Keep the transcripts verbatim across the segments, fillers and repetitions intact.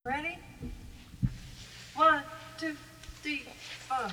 Ready? One, two, three, four.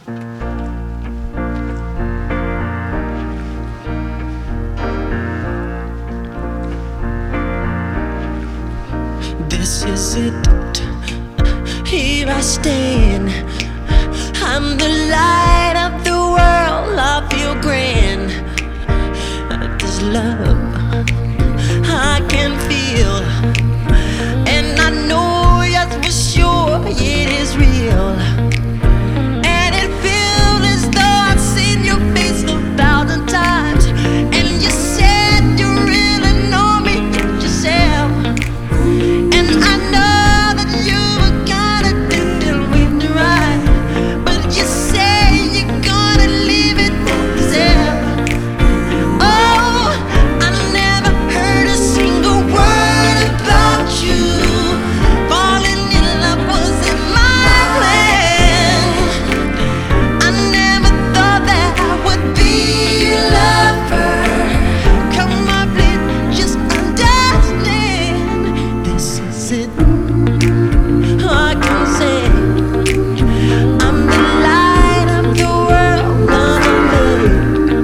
This is it. Here I stand. I'm the light of the world. I feel grand. This love I can feel, and I know, yes, for sure it is real. And it feels as though I've seen your face a thousand times. And you said you really know me yourself. And I know that you were gonna do the wind right, but you say you're gonna leave it yourself. Oh, I never heard a single word about you. Falling in love wasn't my plan. I never thought that I would be your lover. Come on, please, just understand. This is it. I can say I'm the light of the world. I'm a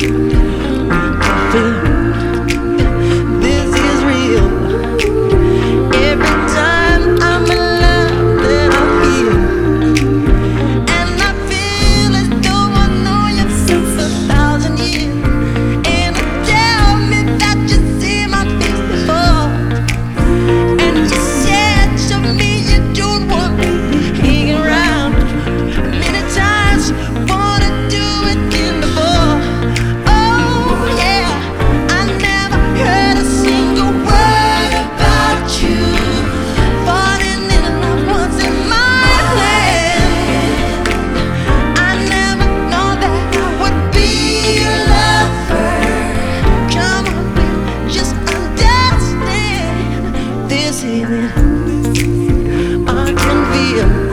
man. This is real. Every time I'm in love, then I feel, and I feel as though I know you since a thousand years. And you tell me that you see my face before, and you said to me you don't want me hanging around. Many times wanna do it again before. Oh yeah, I never heard a single word about you. Falling in love wasn't my plan. I never know that I would be your lover. Come on, please, just understand. This is it. I can feel